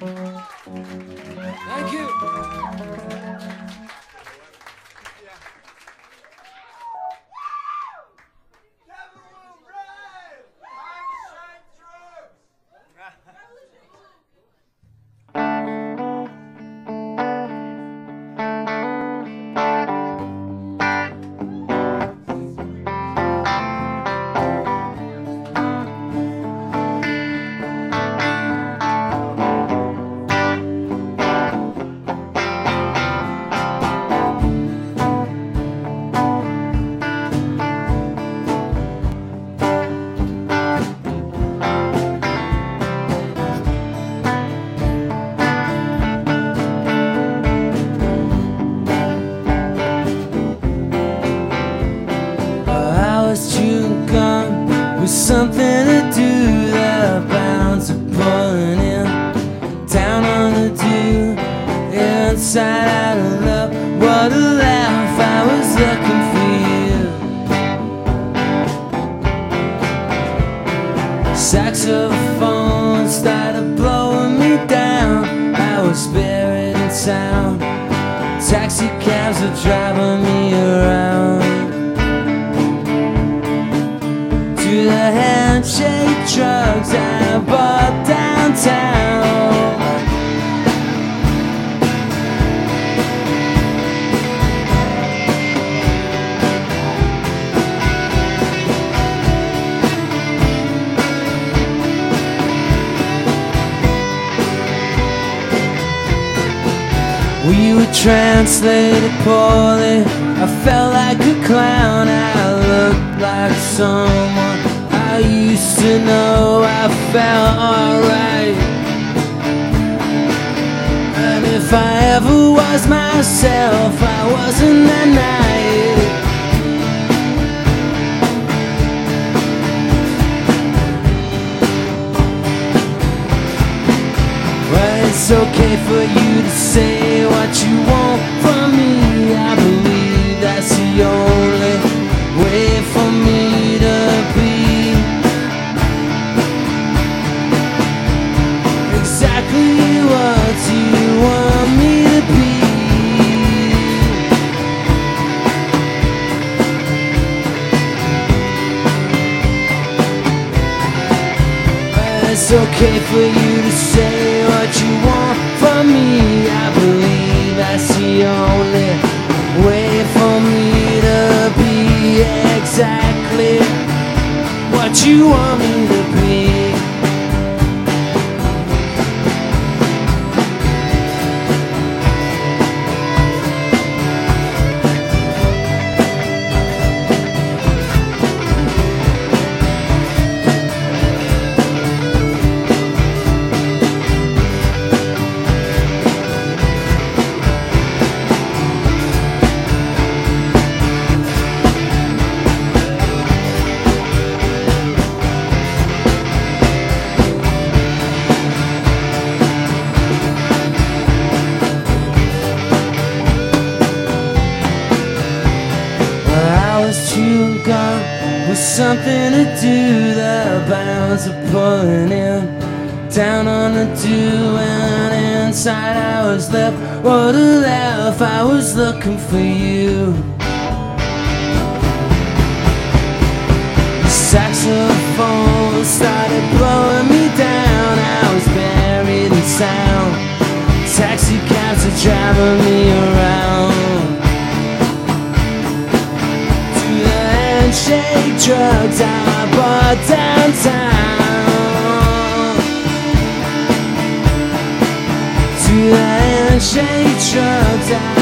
Thank you. With something to do, the bounds are pulling in, down on the dew, inside out of love. What a laugh, I was looking for you. Saxophone started blowing me down, I was buried in sound. Taxi cabs were driving me around. To the handshake drugs I bought downtown. We were translated poorly, I felt like a clown. I looked like someone I used to know. I felt alright, and if I ever was myself, I wasn't that night. Well, it's okay for you to say what you want from me. I believe that's the only way for me to be exactly what you want me to be. Well, it's okay for you to say what you want from me. I believe that's the only way for me to be exactly what you want me to be. Chewing gum with something to do, the bounds are pulling in, down on the dew, and inside I was left. What a laugh, I was looking for you. The saxophone started blowing me down, I was buried in sound. Taxi cabs are driving me around. Shake drugs I bought downtown. To the handshake drugs I